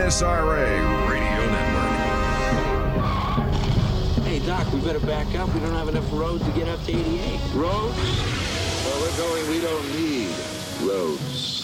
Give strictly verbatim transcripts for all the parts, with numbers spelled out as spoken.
S R A Radio Network. Hey, Doc, we better back up. We don't have enough roads to get up to eighty-eight. Roads? Where we're going, we don't need roads.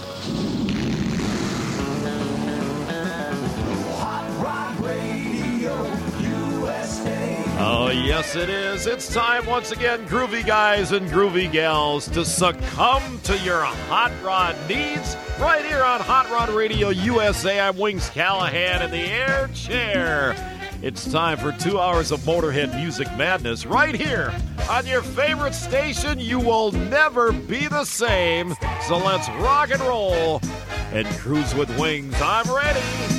Hot Rod Radio U S A. Oh, yes, it is. It's time once again, groovy guys and groovy gals, to succumb to your hot rod needs right here on Hot Rod Radio U S A. I'm Wings Callahan in the air chair. It's time for two hours of Motorhead music madness right here on your favorite station. You will never be the same. So let's rock and roll and cruise with Wings. I'm ready.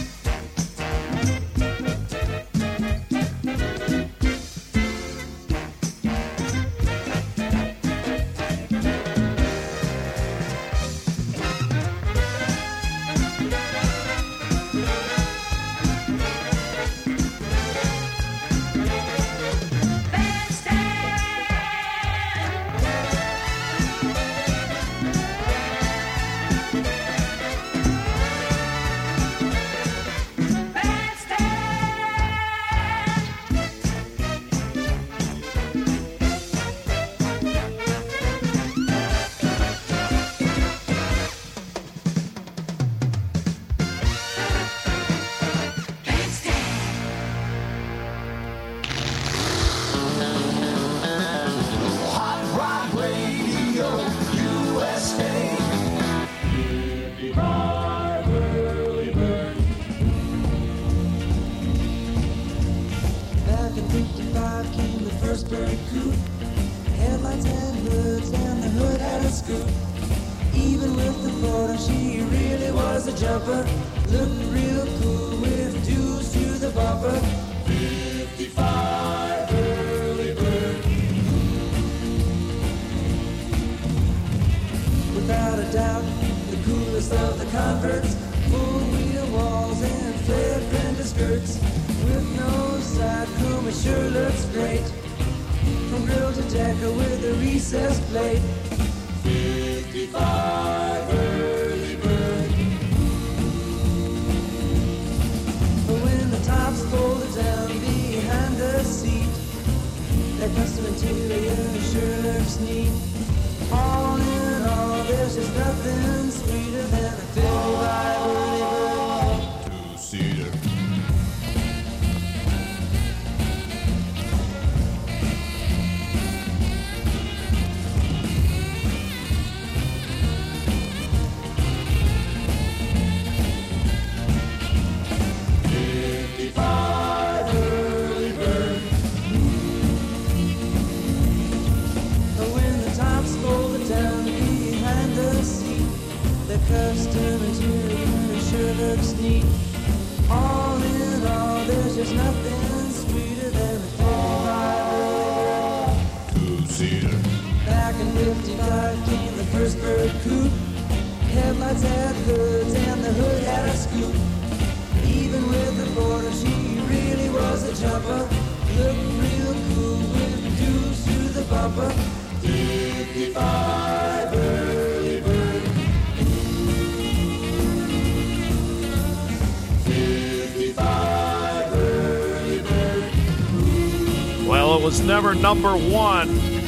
Was never number one.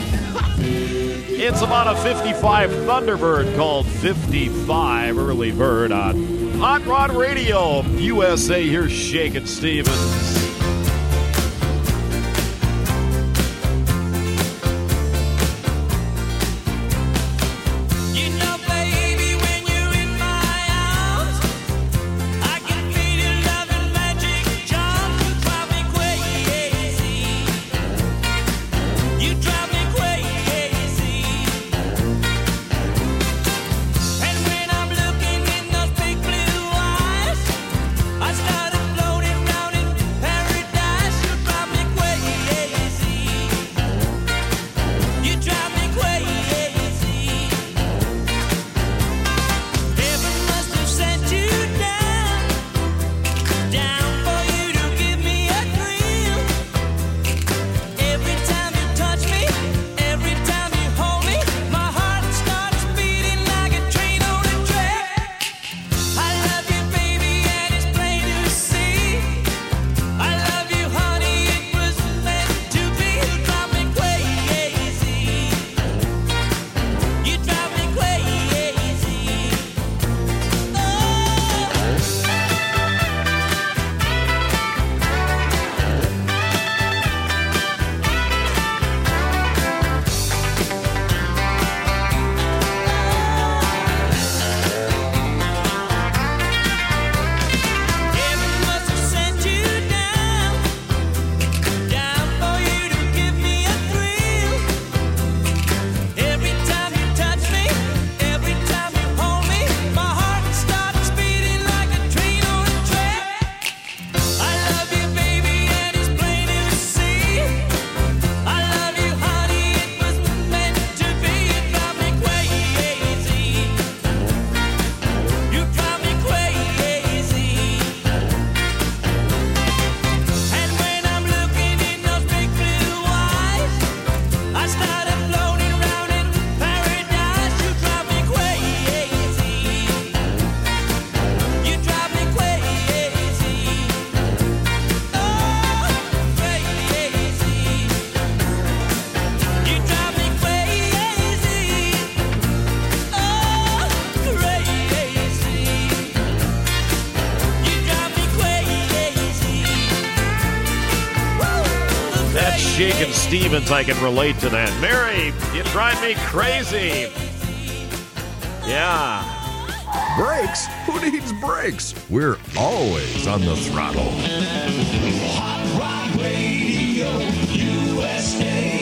It's about a fifty-five Thunderbird called fifty-five Early Bird on Hot Rod Radio U S A. Here's Shakin' Stevens. I started floating round in Lincoln Stevens, I can relate to that. Mary, you drive me crazy. Yeah. Brakes? Who needs brakes? We're always on the throttle. Hot Rod Radio U S A.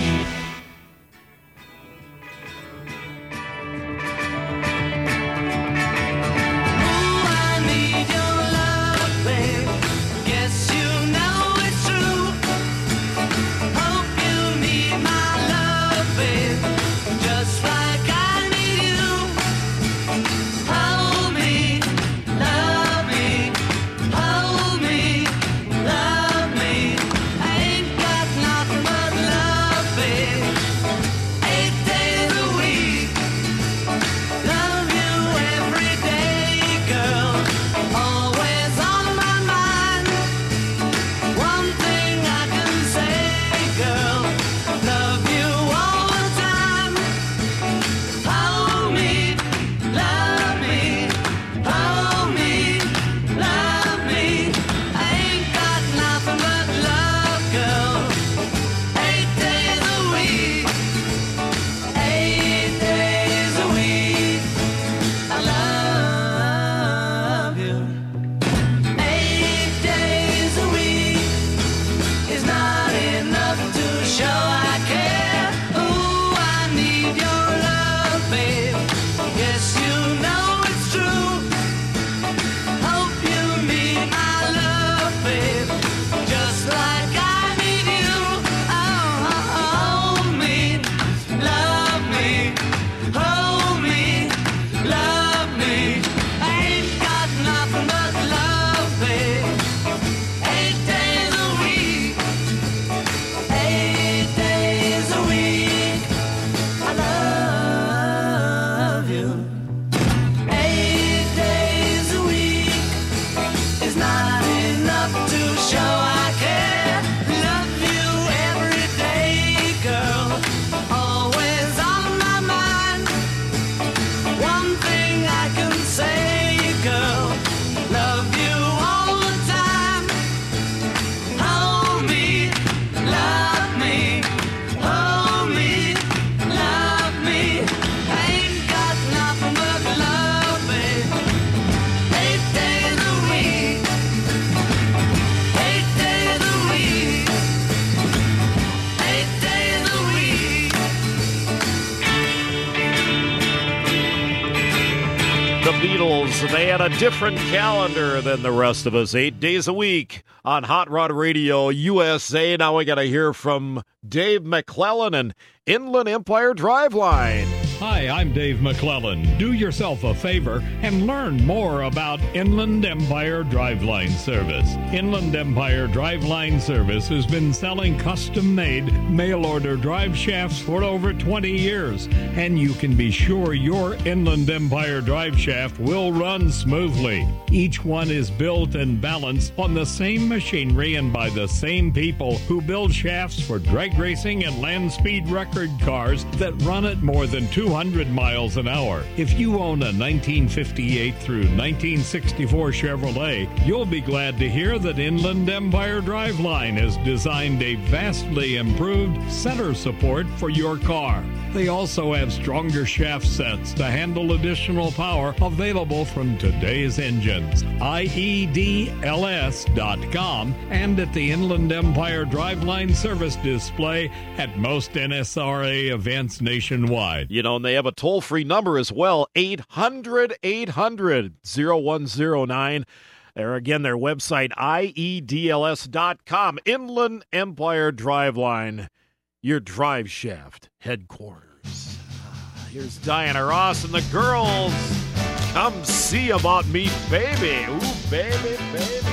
They had a different calendar than the rest of us. Eight days a week on Hot Rod Radio U S A. Now we got to hear from Dave McClellan and Inland Empire Driveline. Hi, I'm Dave McClellan. Do yourself a favor and learn more about Inland Empire Driveline Service. Inland Empire Driveline Service has been selling custom-made mail-order drive shafts for over twenty years, and you can be sure your Inland Empire drive shaft will run smoothly. Each one is built and balanced on the same machinery and by the same people who build shafts for drag racing and land speed record cars that run at more than two hundred miles an hour. If you own a nineteen fifty-eight through nineteen sixty-four Chevrolet, you'll be glad to hear that Inland Empire Driveline has designed a vastly improved center support for your car. They also have stronger shaft sets to handle additional power available from today's engines. I E D L S dot com and at the Inland Empire Driveline service display at most N S R A events nationwide. You know, and they have a toll-free number as well, eight hundred, eight hundred, oh one oh nine. There again, their website, I E D L S dot com. Inland Empire Driveline, your drive shaft headquarters. Here's Diana Ross and the girls. Come see about me, baby. Ooh, baby, baby.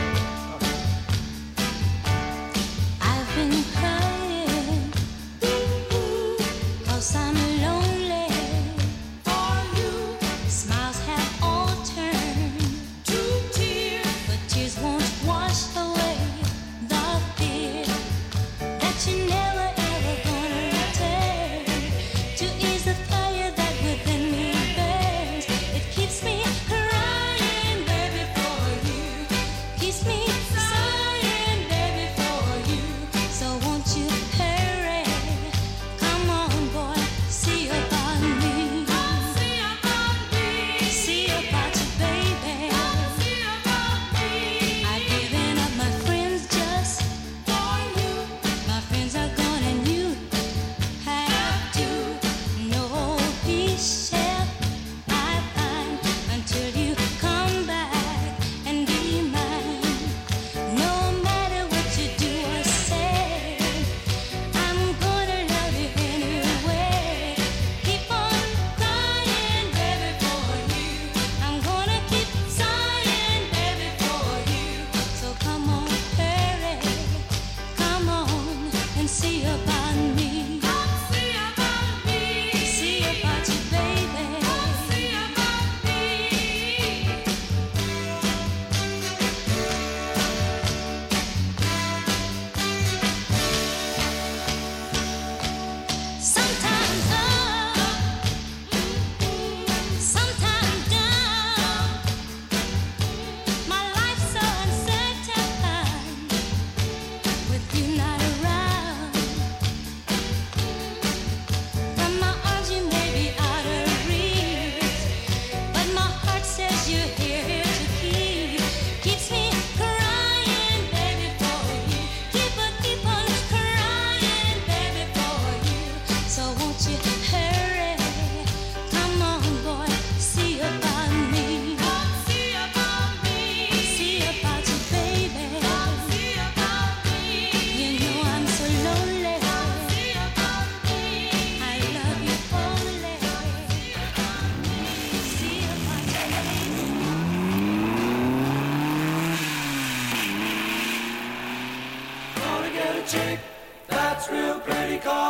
I've been crying, cause I'm lonely for you. Smiles have all turned to tears, but tears won't wash away the fear that you never ever gonna return. To ease the fire that within me burns, it keeps me crying, baby, for you. Keeps me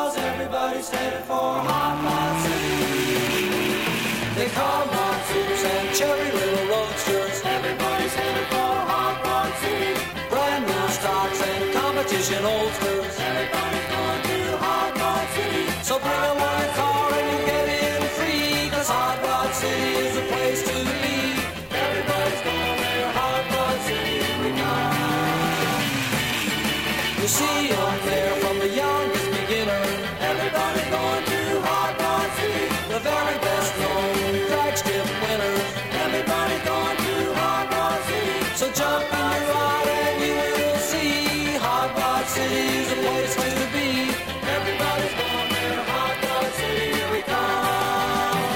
cause everybody's headed for Hot Rod City. They call Rod Suits and cherry little roadsters. Everybody's headed for Hot Rod City. Brand new stocks and competition oldsters. Everybody's going to Hot Rod City. So bring along a car and you get in free, cause Hot Rod City is the place to be. Everybody's going there, Hot Rod City, here we come. You see them there from the youngest beginner. Everybody's going to Hot Rod City. The very best known drag strip winners. Everybody's going to Hot Rod City. So jump in your ride and you will see Hot Rod City is the place to be. Everybody's going there, Hot Rod City, here we come.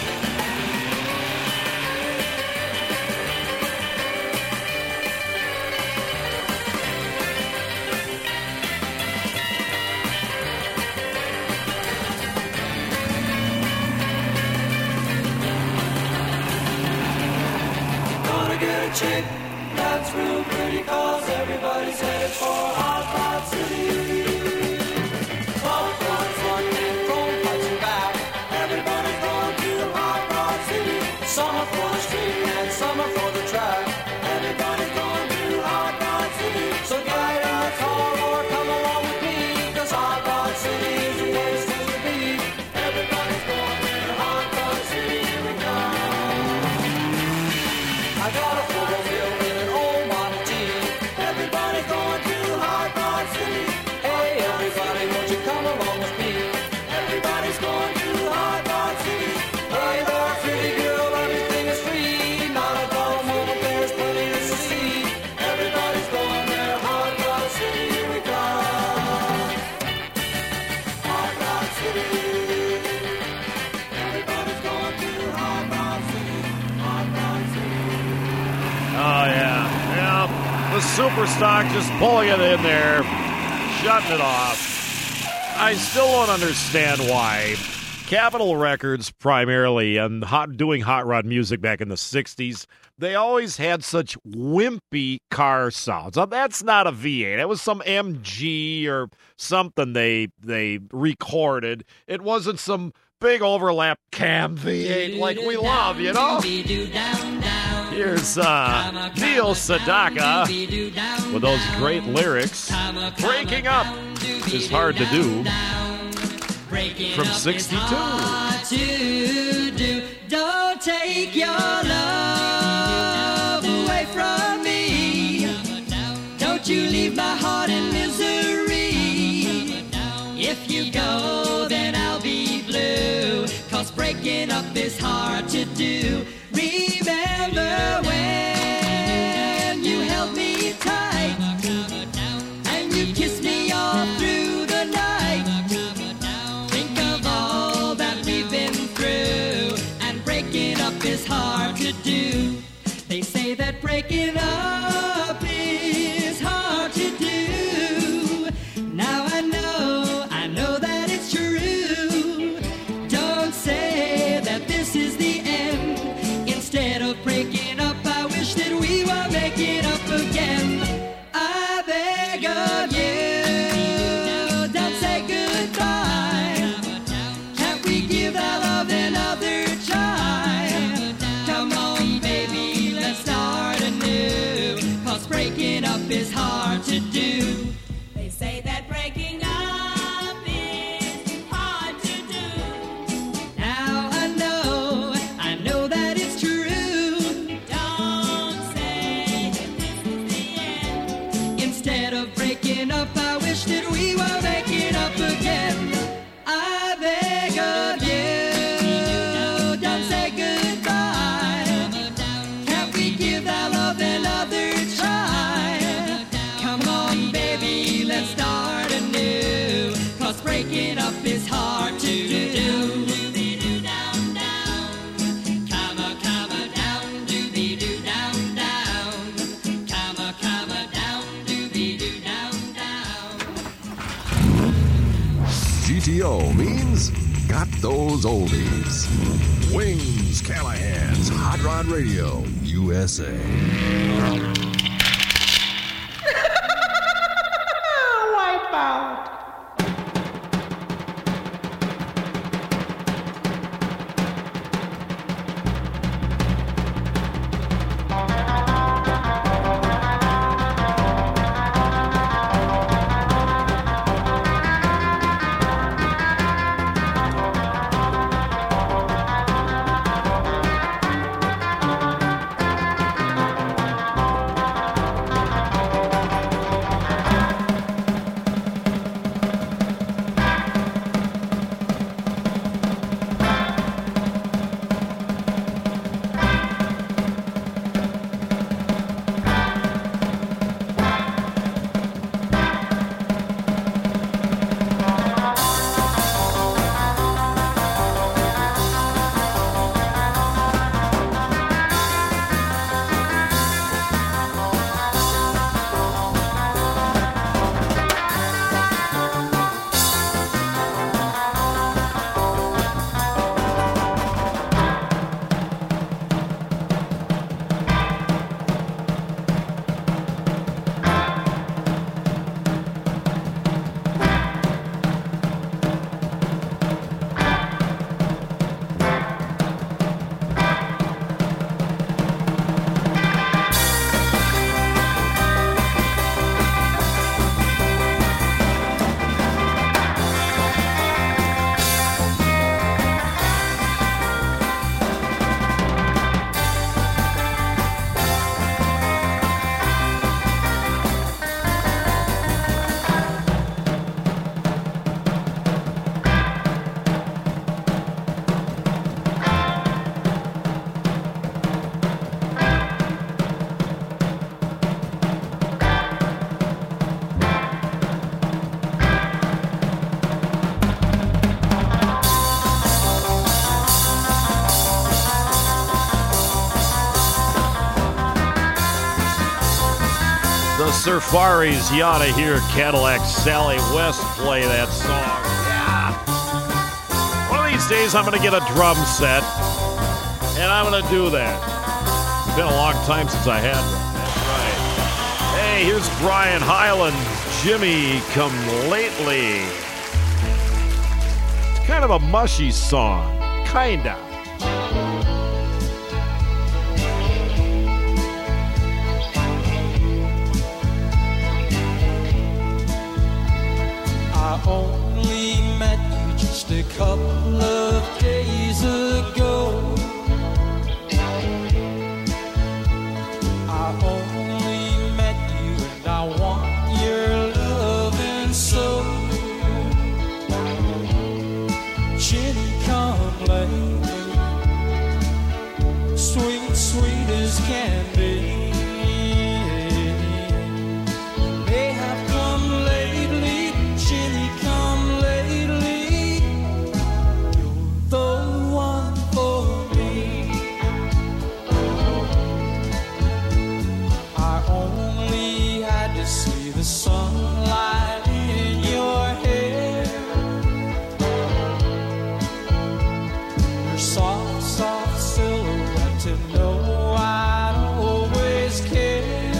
Gonna get a chick that's real pretty, cause everybody's headed for Hot Rod City. Popcorn front and chrome pipes and back. Everybody's going to Hot Rod City. Some are for the street and some are for the track. Everybody's going to Hot Rod City. So get in a car or come along with me, cause Hot Rod City is the place to be. Everybody's going to Hot Rod City, here we go. I got a four-wheel in an old Model T. Everybody's going to Hot Rod City. Hey, everybody, won't you come along with me? Everybody's going to Hot Rod City. Hey there, pretty girl, everything is free. Not a dull moment, there's plenty to see. Everybody's going there, Hot Rod City, here we go. Hot Rod City. Everybody's going to Hot Rod City. Hot Rod City. Oh, yeah. Yeah. The Superstock just pulling it in there, shutting it off. I still don't understand why Capitol Records, primarily, and hot, doing hot rod music back in the sixties, they always had such wimpy car sounds. Now, that's not a V eight. It was some M G or something they they recorded. It wasn't some big overlap cam V eight like we love, you know? Here's uh, Neil Sedaka with those great lyrics. Breaking up is hard to do. From sixty-two. Don't take your love away from me. Don't you leave my heart in misery. If you go, then I'll be blue. Cause breaking up is hard to do. Remember when you held me tight and you kissed me all through the night. Think of all that we've been through, and breaking up is hard to do. They say that breaking up is hard to do. Now I know, I know that it's true. Don't say that this is the end. Instead of breaking up, I wish that we were making up again. I beg of you, don't say goodbye. Can't we give our love another try? Come on, baby, let's start anew. Cause breaking up is hard to do. They say that breaking up is hard to do. Now I know, I know that it's true. Don't say that this is the end. Instead of breaking up, I wish that we were making up again. I beg of you, don't say goodbye. Can't we give our love another try? Come on, baby, let's start anew. Cause breaking up is hard to do. Come on, come on down, doobie-doo down, down. Come on, come on down, doobie-doo down, down. G T O means got those oldies. Wings Callahan's Hot Rod Radio, U S A. Surfaris, you ought to hear Cadillac Sally West play that song. Yeah. One of these days I'm going to get a drum set, and I'm going to do that. It's been a long time since I had one. That's right. Hey, here's Brian Hyland, Jimmy Come Lately. It's kind of a mushy song. Kinda. I only met you just a couple of days ago. I only met you and I want your loving so. Jenny come lately, sweet, sweet as can be. May have come lately, Jenny come lately. You're the one for me. I only had to see the sunlight in your hair. Your soft, soft silhouette to know I'd always care.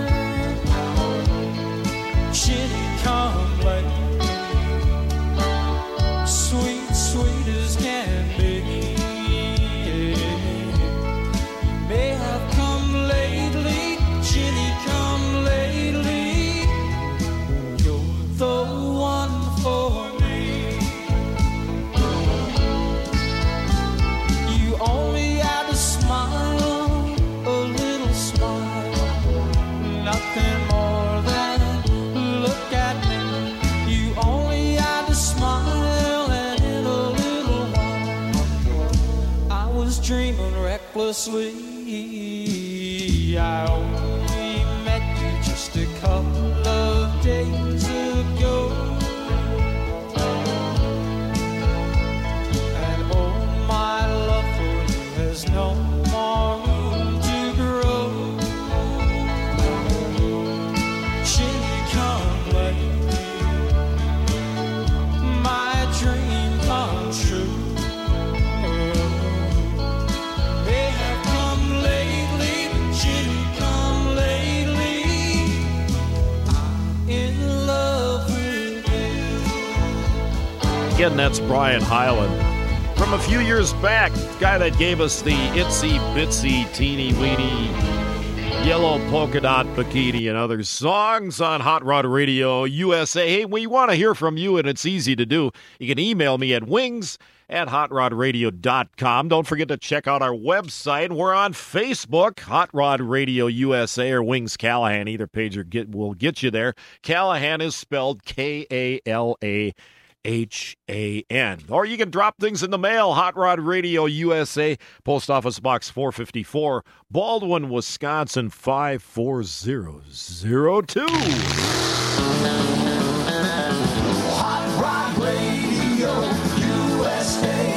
Jenny come lately, sweet, sweet as can be. You may have come lately, Jenny come lately. You're the one for me. You only had a smile, a little smile, nothing more than look at me. You only had a smile, and in a little while I was dreaming recklessly. I only met you just a couple of days ago. And oh, my love for you has no more room to grow. Jenny come lately, my dream come true. May have come lately, Jenny come lately. I'm in love with you. Again, that's Brian Hyland. From a few years back, the guy that gave us the itsy bitsy teeny weeny yellow polka dot bikini and other songs on Hot Rod Radio U S A. Hey, we want to hear from you, and it's easy to do. You can email me at wings at hot rod radio dot com. Don't forget to check out our website. We're on Facebook, Hot Rod Radio U S A or Wings Callahan. Either page will get, will get you there. Callahan is spelled K A L A H A N. Or you can drop things in the mail. Hot Rod Radio U S A, Post Office Box four fifty-four, Baldwin, Wisconsin five four zero zero two. Hot Rod Radio U S A.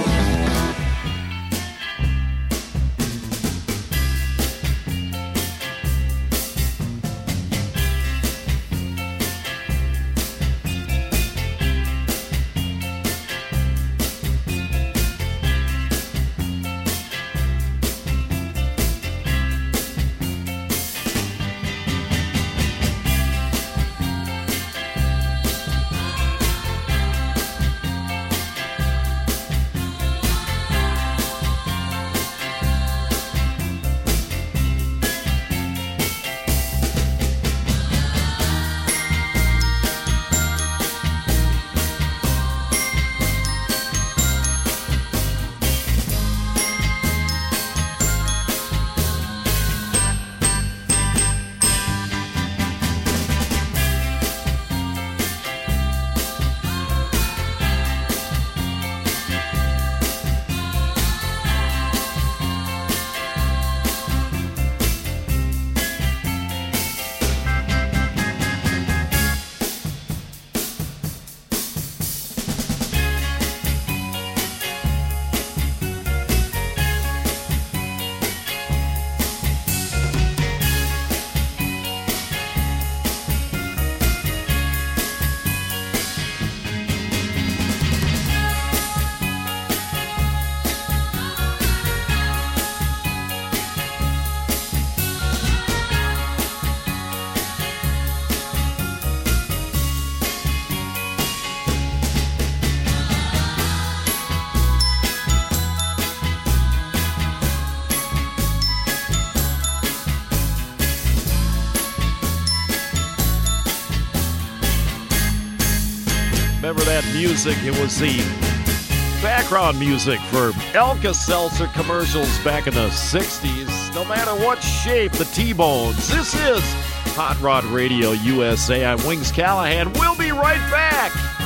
that music. It was the background music for Alka-Seltzer commercials back in the sixties. No matter what shape, the T-Bones. This is Hot Rod Radio U S A. I'm Wings Callahan. We'll be right back.